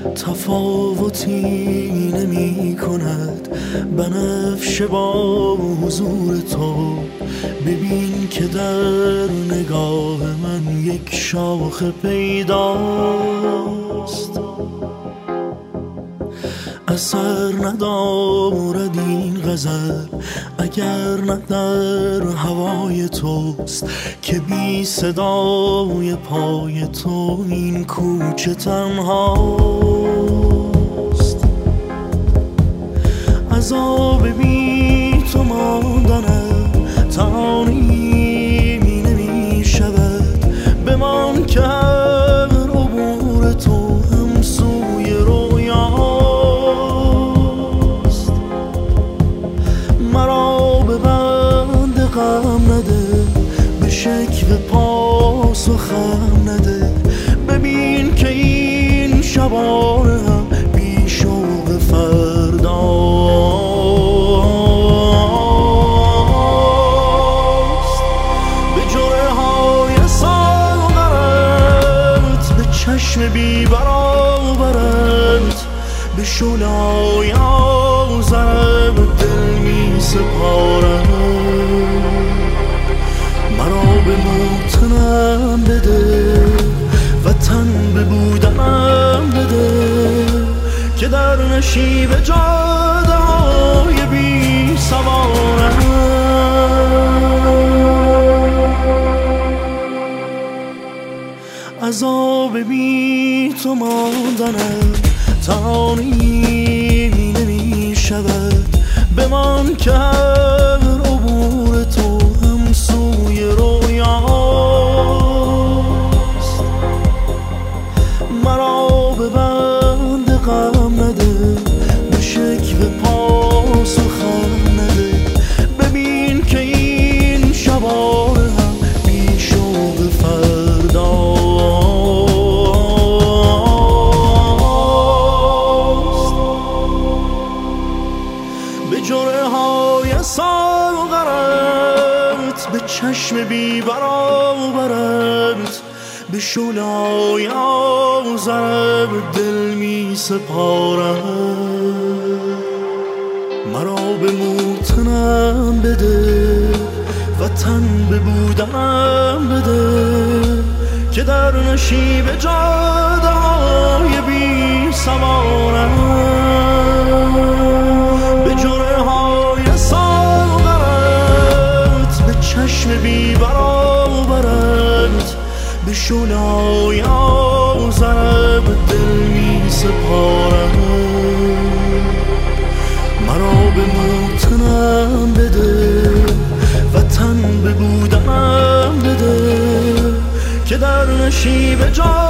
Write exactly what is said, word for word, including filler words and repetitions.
تفاوتی نمی کند بنفشه با حضور تو. ببین که در نگاه من یک شاخه پیداست، اثر ندارد این غزل اگر نه در هوای توست، که بی صدای پای تو این کوچه تنهاست. عذاب بی تو ماندنم تانیمی نمی شود. بمان که هر عبور تو هم سوی رویاست. مرا به بند غم نده، به شکوه پاسخم نده. ببین که این شبانه هم بی شوق فرداست. به جرعه های ساغرت، به چشم بی برابرت، به شعله‌های آذرت دل می سپارم. مرا به موتنم بده و تن به بودنم بده، که در نشیب جاده های بی سوارم. عذاب بی تو ماندنم تانیمی نمی شود. بمان که هر عبور تو هم سوی رویاست. مرا به بند غم نده، به شکوه پاسخم نده. ببین که این شبانه هم بی شوق فرداست. به جرعه های ساغرت، به چشم بی برابرت، به شعله‌های آذرت دل می سپارم. مرا به موتنم بده و تن به بودنم بده، که در نشیب جاده های بی سوارم. به جرعه های ساغرت، به چشم بی برابرت، به شعله‌های آذرت دل می سپارم. مرا به موتنم بده و تن به بودنم بده، که در نشیب جا